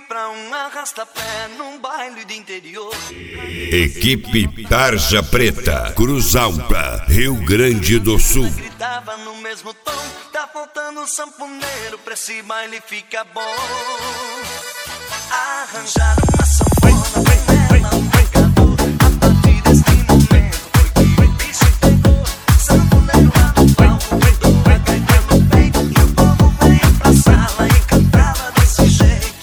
pra um arrasta-pé num baile de interior. Equipe Tarja Preta, Cruz Alta, Rio Grande do Sul. Gritava no mesmo tom, tá faltando sanfoneiro pra esse baile ficar bom. Arranjaram uma sanfona, põe nela um marcador. A partir deste momento foi que o bicho pegou. Sanfoneiro lá no palco, mudou a gaita no peito. E o povo veio pra sala e cantava desse jeito.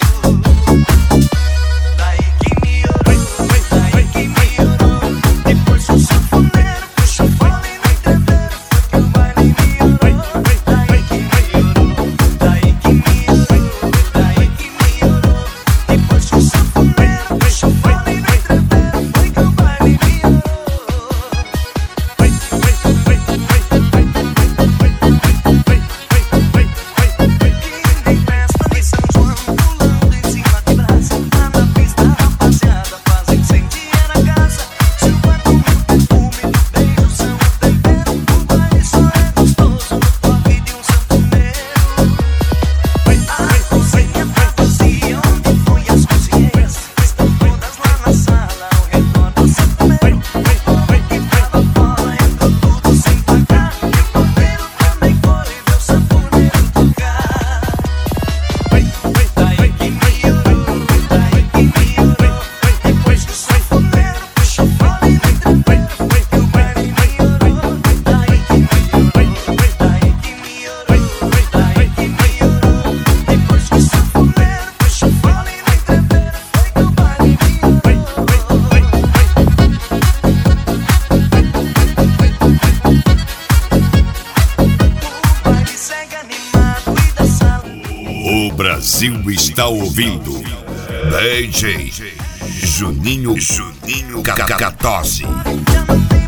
Daí que melhorou, depois o sanfoneiro puxou fora e no entreveiro foi que o baile melhorou. Daí que melhorou, daí que melhorou, depois o sanfoneiro puxou fora e no entreveiro foi que o baile melhorou. Que nem festa de São João, pulando em cima de brasa. Lá na pista, rapaziada, faz incendiar a casa. Seu batom e o perfume do beijo são o tempero. O baile só é gostoso no toque de um sanfoneiro. A cozinha tá vazia, onde foi as cozinheiras? Estão todas lá na sala, ao redor do sanfoneiro. O povo que tava fora entrou tudo sem pagar. E o porteiro também foi ver o sanfoneiro tocar. Daí que melhorou, depois que o sanfoneiro puxou fora e no entreveiro foi que o baile melhorou. Daí que melhorou, depois que o sanfoneiro puxou fora e no entreveiro foi que o baile melhorou. O baile segue animado e da sala. O Brasil está ouvindo DJ Juninho Cacatose. Já não tem